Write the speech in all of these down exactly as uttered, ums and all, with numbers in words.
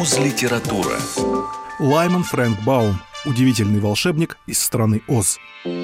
Оз-литература. Лайман Фрэнк Баум. Удивительный волшебник из страны Оз.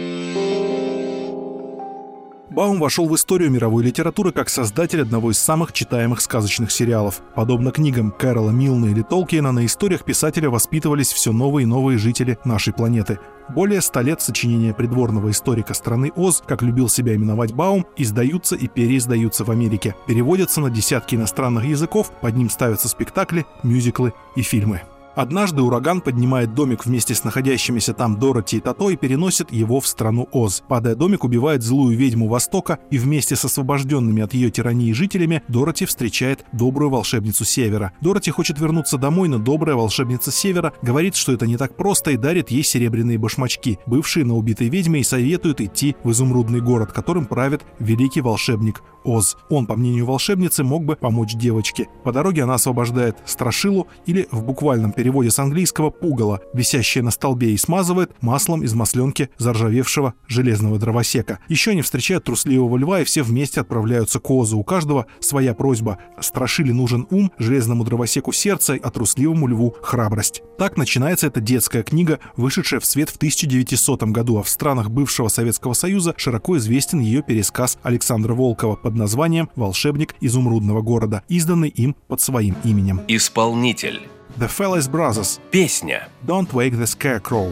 Баум вошел в историю мировой литературы как создатель одного из самых читаемых сказочных сериалов. Подобно книгам Кэрола Милна или Толкиена, на историях писателя воспитывались все новые и новые жители нашей планеты. Более ста лет сочинения придворного историка страны Оз, как любил себя именовать Баум, издаются и переиздаются в Америке, переводятся на десятки иностранных языков, под ним ставятся спектакли, мюзиклы и фильмы. Однажды ураган поднимает домик вместе с находящимися там Дороти и Тото и переносит его в страну Оз. Падая, домик убивает злую ведьму Востока, и вместе с освобожденными от ее тирании жителями Дороти встречает добрую волшебницу Севера. Дороти хочет вернуться домой, но добрая волшебница Севера говорит, что это не так просто, и дарит ей серебряные башмачки, бывшие на убитой ведьме, и советует идти в изумрудный город, которым правит великий волшебник Оз. Он, по мнению волшебницы, мог бы помочь девочке. По дороге она освобождает Страшилу, или в буквальном переводе с английского пугало, висящее на столбе, и смазывает маслом из масленки заржавевшего железного дровосека. Еще они встречают трусливого льва, и все вместе отправляются к Озу. У каждого своя просьба. Страшиле нужен ум, железному дровосеку сердце, а трусливому льву храбрость. Так начинается эта детская книга, вышедшая в свет в тысяча девятисотом году, а в странах бывшего Советского Союза широко известен ее пересказ Александра Волкова под названием «Волшебник изумрудного города», изданный им под своим именем. Исполнитель. The Fellowes Brothers. Песня. Don't Wake the Scarecrow.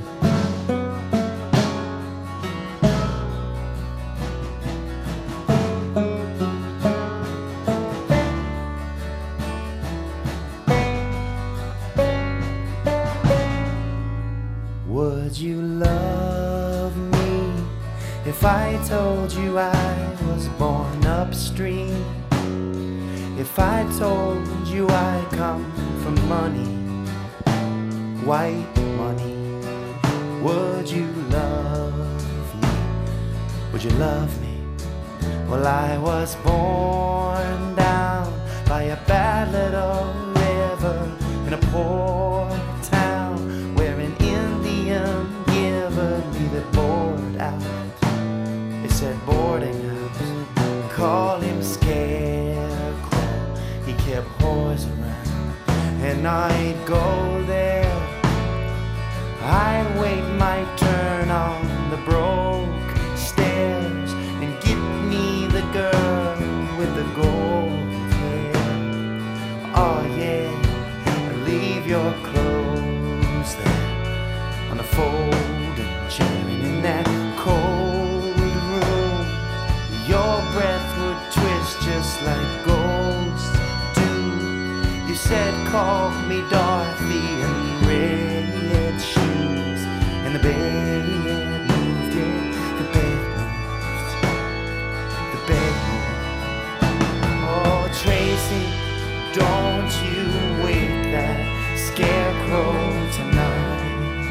Would you love me if I told you I was born upstream? If I told you I come from money, white money, would you love me? Would you love me? Well, I was born down by a bad little river in a poor town where an Indian giver needed board out. They said boarding house, call him Scarecrow. He kept whores around, and I'd go there. I'd wait my turn on the broke stairs and get me the girl with the gold hair. Oh yeah, leave your clothes there on the folding chair, and in that cold room your breath would twist just like ghosts do. You said call me Dorothy in red shoes, and the bed moved, yeah, the bed moved, the bed moved. Oh Tracy, don't you wake that scarecrow tonight.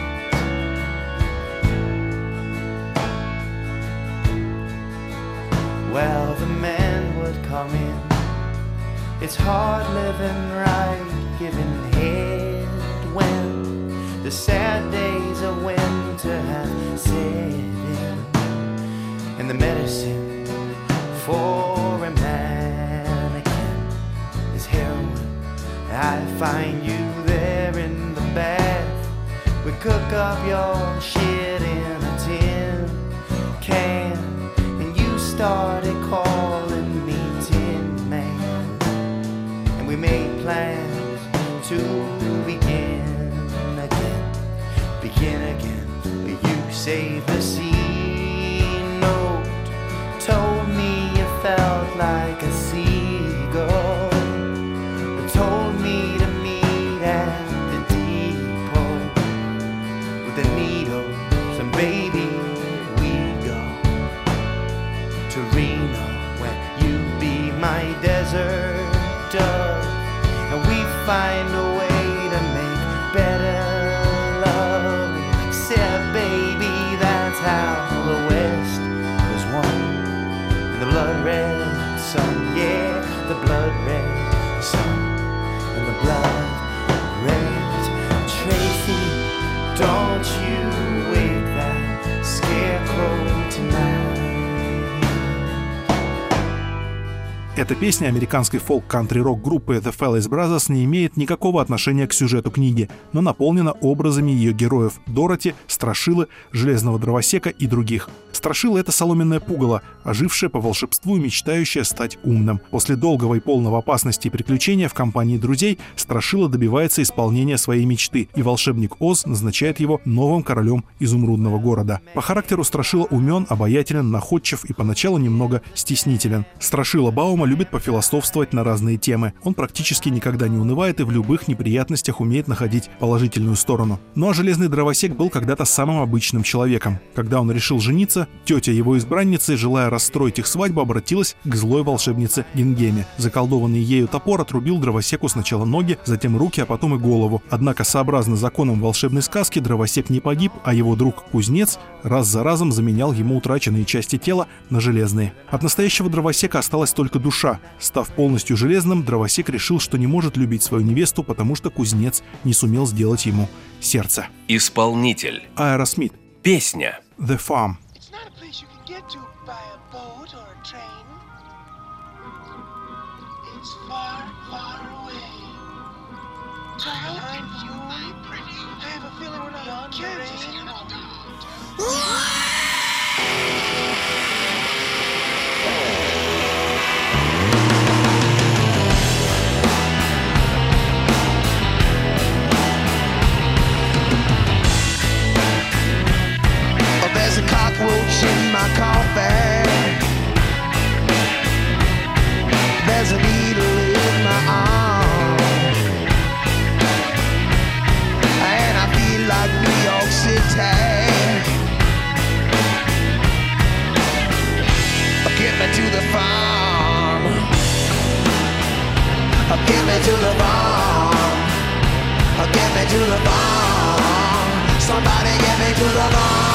Well, the man would come in. It's hard living right, giving head when the sad days of winter have set in, and the medicine for a mannequin is heroin. I find you there in the bath. We cook up your shit in a tin can, and you started calling me Tin Man, and we made plans to begin again, begin again. You saved the C note, told me you felt like a seagull, told me to meet at the depot with the needles, and baby we go to Reno where you be my desert dove, and we find a way to make better love. Except baby, that's how the West was won. And the blood red sun, yeah, the blood red sun, and the blood red. Tracy, don't you wake that scarecrow tonight. Эта песня американской фолк-кантри-рок группы The Fellers Brothers не имеет никакого отношения к сюжету книги, но наполнена образами ее героев — Дороти, Страшилы, Железного Дровосека и других. Страшила — это соломенное пугало, ожившее по волшебству и мечтающее стать умным. После долгого и полного опасности и приключения в компании друзей Страшила добивается исполнения своей мечты, и волшебник Оз назначает его новым королем изумрудного города. По характеру Страшила умен, обаятелен, находчив и поначалу немного стеснителен. Страшила Баума любит пофилософствовать на разные темы. Он практически никогда не унывает и в любых неприятностях умеет находить положительную сторону. Ну а Железный Дровосек был когда-то самым обычным человеком. Когда он решил жениться, тетя его избранницы, желая расстроить их свадьбу, обратилась к злой волшебнице Гингеме. Заколдованный ею топор отрубил Дровосеку сначала ноги, затем руки, а потом и голову. Однако, сообразно законам волшебной сказки, Дровосек не погиб, а его друг-кузнец раз за разом заменял ему утраченные части тела на железные. От настоящего Дровосека осталась только душа. Став полностью железным, Дровосек решил, что не может любить свою невесту, потому что кузнец не сумел сделать ему сердце. Исполнитель. Аэросмит. Песня. The Farm. There's a cockroach in my coffee. There's a needle in my arm, and I feel like New York City. Get me to the farm. Get me to the farm. Get me to the farm. Somebody get me to the farm.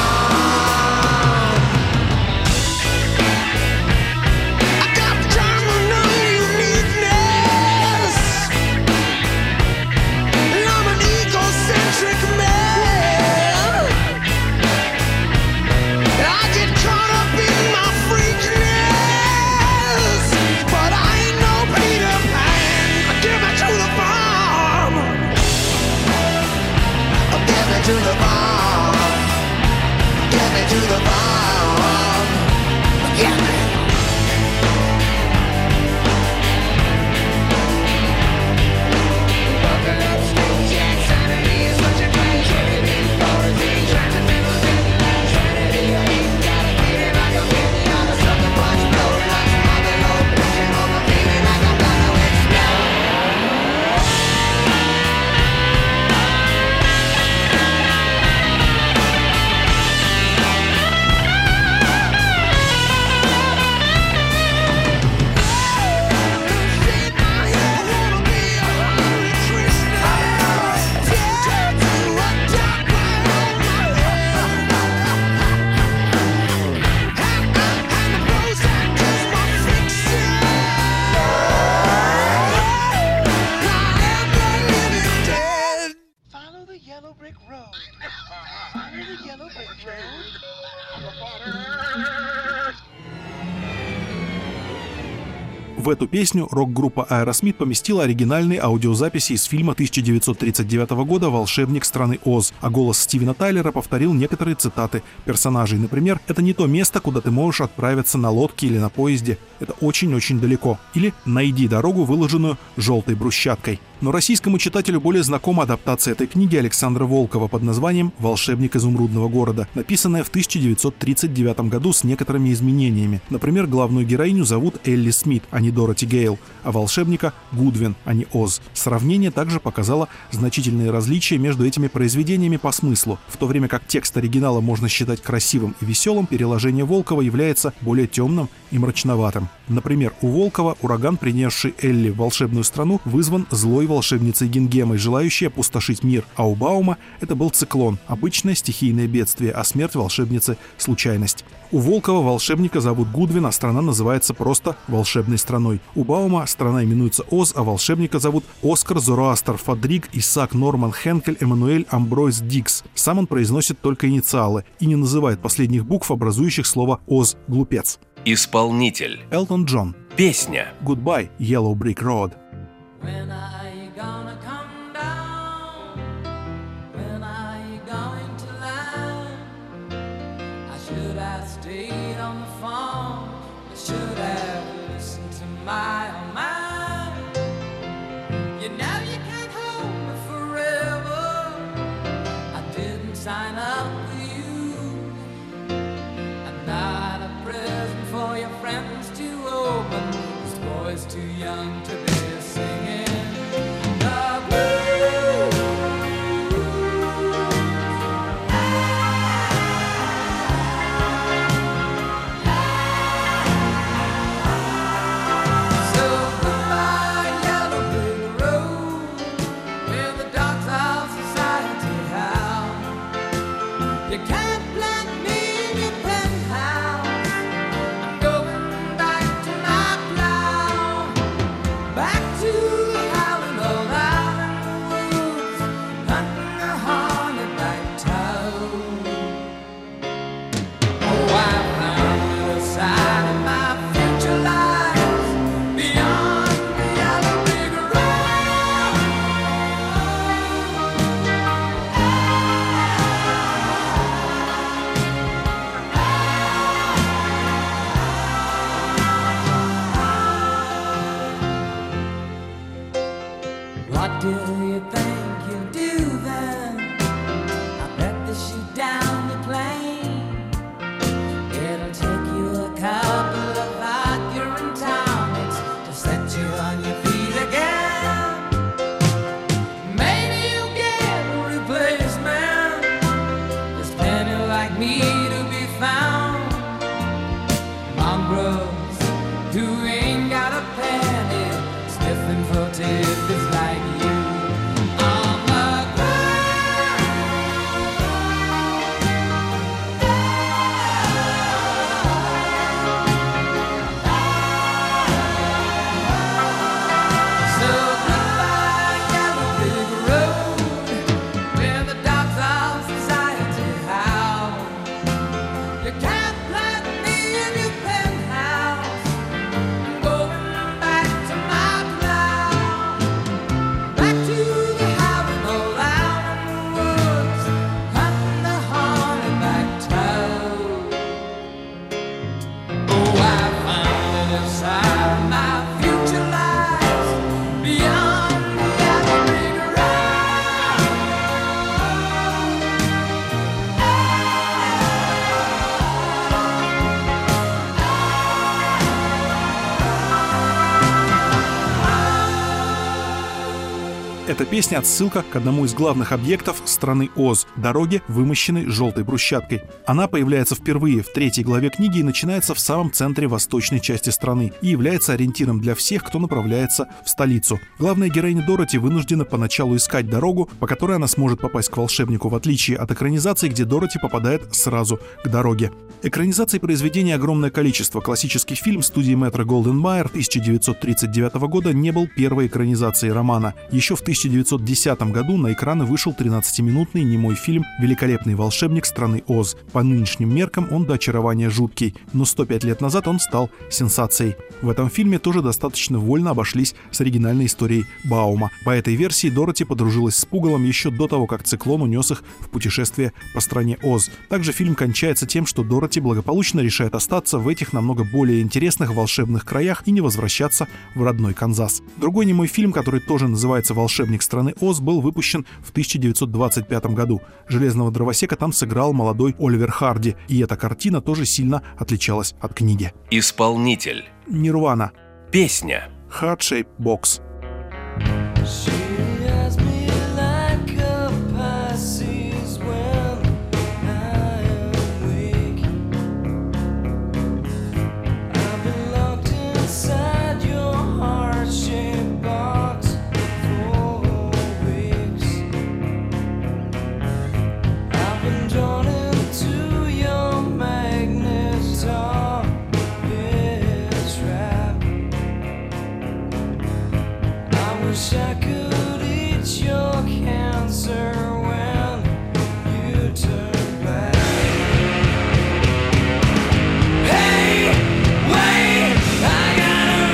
To the farm, get me to the farm, get me. Buckle up, straight jack, sanity is what you're trying to get in for. Trying to fill the deadline, sanity, I ain't got a feeling like a penny on a sucker punch blow. Like some other low pitching on the feeling like I'm gonna explode. В эту песню рок-группа Aerosmith поместила оригинальные аудиозаписи из фильма тысяча девятьсот тридцать девятого года «Волшебник страны Оз», а голос Стивена Тайлера повторил некоторые цитаты персонажей. Например, «Это не то место, куда ты можешь отправиться на лодке или на поезде. Это очень-очень далеко». Или «Найди дорогу, выложенную желтой брусчаткой». Но российскому читателю более знакома адаптация этой книги Александра Волкова под названием «Волшебник изумрудного города», написанная в тысяча девятьсот тридцать девятом году с некоторыми изменениями. Например, главную героиню зовут Элли Смит, а не Дороти Гейл, а волшебника — Гудвин, а не Оз. Сравнение также показало значительные различия между этими произведениями по смыслу. В то время как текст оригинала можно считать красивым и веселым, переложение Волкова является более темным и мрачноватым. Например, у Волкова ураган, принесший Элли в волшебную страну, вызван злой волшебницей Гингемой, желающей опустошить мир, а у Баума это был циклон, обычное стихийное бедствие, а смерть волшебницы — случайность. У Волкова волшебника зовут Гудвин, а страна называется просто волшебной страной. У Баума страна именуется Оз, а волшебника зовут Оскар Зороастер Фадрик Исаак Норман Хенкель Эммануэль Амбройс Дикс. Сам он произносит только инициалы и не называет последних букв, образующих слово «Оз» — глупец. Исполнитель. Элтон Джон. Песня. Goodbye, Yellow Brick Road. When are you gonna come down? When are you going to land? I should have stayed on the phone. I should have listened to my own mind. You know you can't hold me forever. I didn't sign up for you. I'm not a present for your friends to open. This boy's too young to be singing the blues. So goodbye, yellow brick road, where the dogs of society howl. You can't plant me in your penthouse. I'm going back to my plow, back to the howling old island woods, hunting the hornet-back toad. Oh, I found a side of my future lies beyond the yellow brick road. What do you think you'll do then? I bet they shoot down the plane. It'll take you a couple of hot urine tonics to set you on your feet again. Maybe you'll get a replacement. There's plenty like me to be found. Mongrels who ain't got a penny, sniffing for tidbits like you. On the So goodbye, yellow brick road, where the dogs of society howl. You can't plant me in your penthouse. I'm going back to my plow, back to the howling old island woods, hunting the hornet-back toad. Oh, I found it inside my future lies beyond the yellow brick road. Эта песня — отсылка к одному из главных объектов страны Оз — дороге, вымощенной желтой брусчаткой. Она появляется впервые в третьей главе книги и начинается в самом центре восточной части страны и является ориентиром для всех, кто направляется в столицу. Главная героиня Дороти вынуждена поначалу искать дорогу, по которой она сможет попасть к волшебнику, в отличие от экранизации, где Дороти попадает сразу к дороге. Экранизаций произведения огромное количество. Классический фильм студии Метро Голден Майер тысяча девятьсот тридцать девятого года не был первой экранизацией романа. Еще в тысяча девятьсот десятом году на экраны вышел тринадцатиминутный немой фильм «Великолепный волшебник страны Оз». По нынешним меркам он до очарования жуткий, но сто пять лет назад он стал сенсацией. В этом фильме тоже достаточно вольно обошлись с оригинальной историей Баума. По этой версии Дороти подружилась с Пугалом еще до того, как циклон унес их в путешествие по стране Оз. Также фильм кончается тем, что Дороти благополучно решает остаться в этих намного более интересных волшебных краях и не возвращаться в родной Канзас. Другой немой фильм, который тоже называется «Волшебник страны Оз», был выпущен в тысяча девятьсот двадцать пятом году. Железного дровосека там сыграл молодой Оливер Харди, и эта картина тоже сильно отличалась от книги. Исполнитель. Нирвана. Песня. Heart Shape Box. She has me like a Pisces when I am weak. I've been locked inside your heart-shaped box for weeks. I've been drawn into your magnet trap. I wish I could eat your cancer when you turn back. Hey, wait, I gotta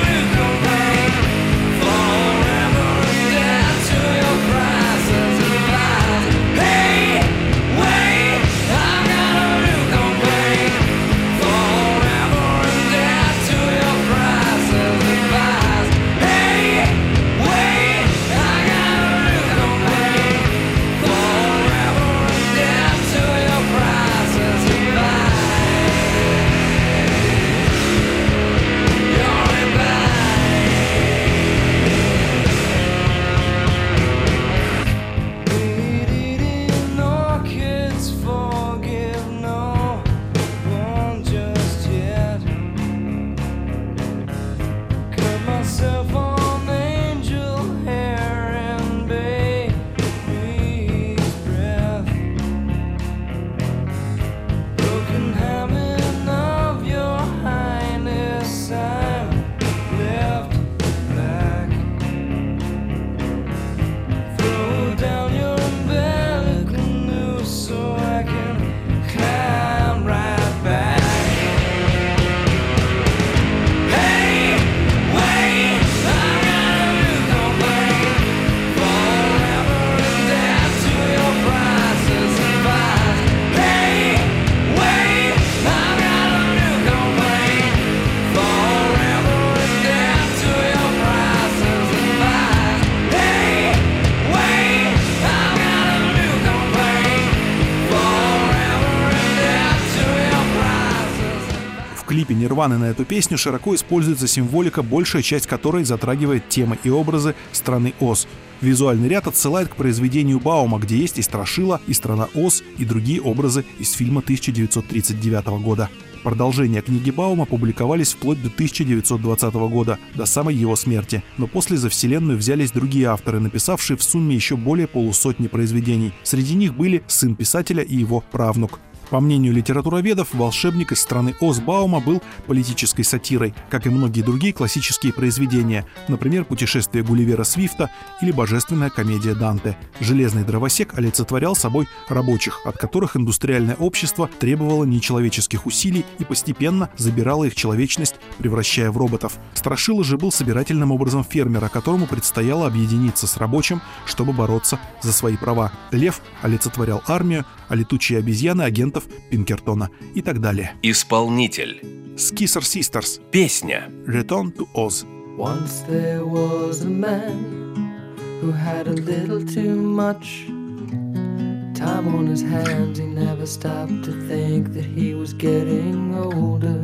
Нирваны на эту песню широко используется символика, большая часть которой затрагивает темы и образы страны Оз. Визуальный ряд отсылает к произведению Баума, где есть и Страшила, и страна Оз, и другие образы из фильма тысяча девятьсот тридцать девятого года. Продолжения книги Баума публиковались вплоть до тысяча девятьсот двадцатого года, до самой его смерти, но после за вселенную взялись другие авторы, написавшие в сумме еще более полусотни произведений. Среди них были сын писателя и его правнук. По мнению литературоведов, «Волшебник из страны Оз» Баума был политической сатирой, как и многие другие классические произведения, например, «Путешествие Гулливера Свифта» или «Божественная комедия Данте». Железный дровосек олицетворял собой рабочих, от которых индустриальное общество требовало нечеловеческих усилий и постепенно забирало их человечность, превращая в роботов. Страшила же был собирательным образом фермера, которому предстояло объединиться с рабочим, чтобы бороться за свои права. Лев олицетворял армию, а летучие обезьяны — агентов Пинкертона и так далее. Исполнитель. Skisser Sisters. Песня. Return to Oz. Once there was a man who had a little too much time on his hands. He never stopped to think that he was getting older.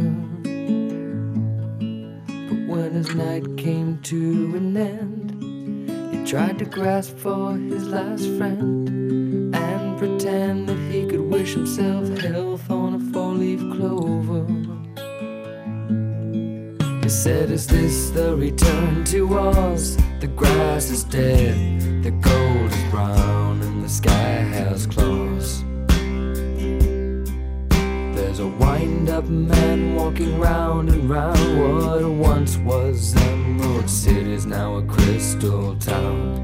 But when his night came to an end, he tried to grasp for his last friend and pretend that he could wish himself health on a four-leaf clover. He said, is this the return to Oz? The grass is dead, the gold is brown, and the sky has claws. There's a wind-up man walking round and round. What once was Emerald City is now a crystal town.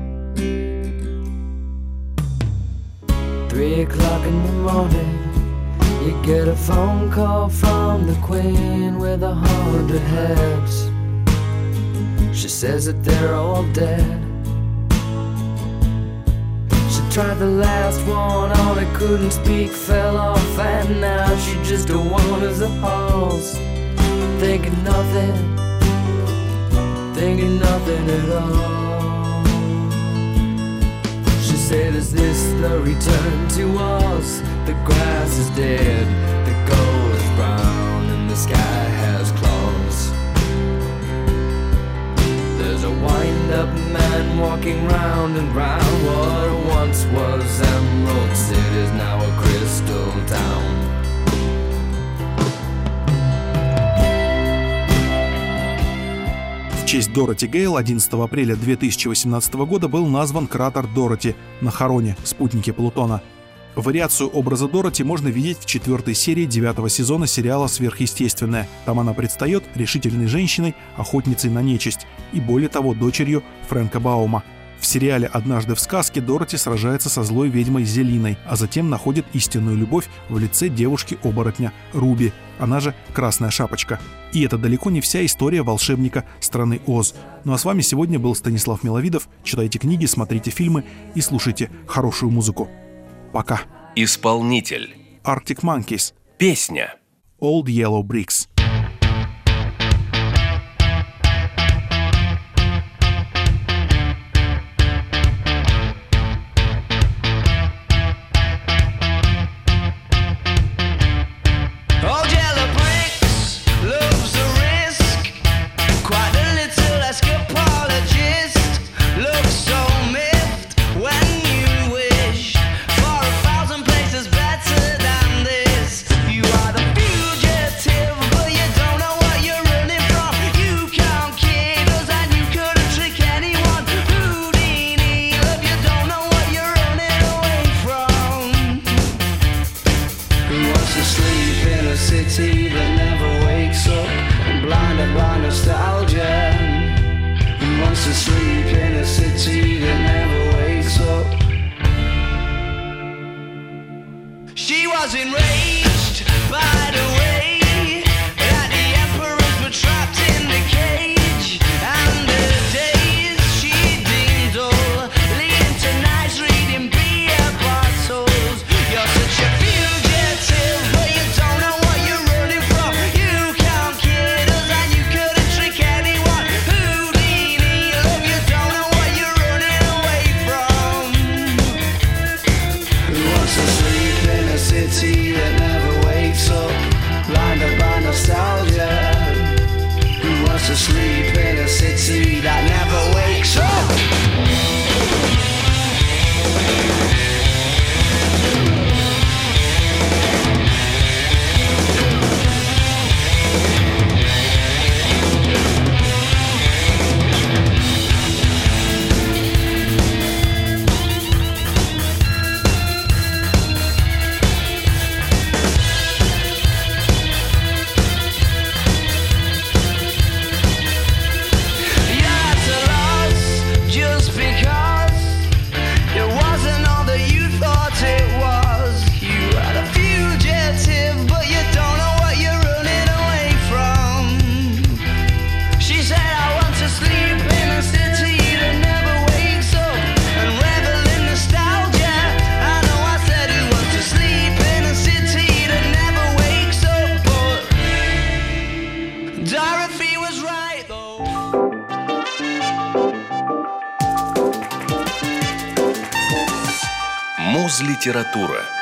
Three o'clock in the morning, you get a phone call from the Queen with a hundred heads. She says that they're all dead. She tried the last one on, it couldn't speak, fell off, and now she just wanders the halls, thinking nothing, thinking nothing at all. She said, is this the return to Oz? The grass is dead, the gold is brown, and the sky has claws. There's a wind-up man walking round and round. What once was Emerald City is now a crystal town. В честь Дороти Гейл одиннадцатого апреля две тысячи восемнадцатого года был назван кратер Дороти на Хароне, спутнике Плутона. Вариацию образа Дороти можно видеть в четвертой серии девятого сезона сериала «Сверхъестественное». Там она предстает решительной женщиной, охотницей на нечисть и, более того, дочерью Фрэнка Баума. В сериале «Однажды в сказке» Дороти сражается со злой ведьмой Зелиной, а затем находит истинную любовь в лице девушки-оборотня Руби, она же Красная Шапочка. И это далеко не вся история волшебника страны Оз. Ну а с вами сегодня был Станислав Миловидов. Читайте книги, смотрите фильмы и слушайте хорошую музыку. Пока. Исполнитель. Arctic Monkeys. Песня. Old Yellow Bricks. Old yellow bricks loves the risk. Quite a little escapologist. Looks so miffed when you wish for a thousand places better than this. You are the fugitive, but you don't know what you're running from. You count kilos and you couldn't trick anyone. Houdini, love, you don't know what you're running away from. Who wants to sleep in a city that never wakes up, blinded by nostalgia? Who wants to sleep in a city that never wakes up? She was enraged by the way that the emperors were trapped in the cage, and the days she deemed dull, leading to nights reading beer bottles. You're such a fugitive, but you don't know what you're running from. You count kilos and you couldn't trick anyone. Houdini, love, you don't know what you're running away from. Who wants to sleep in a city that Муз-литература.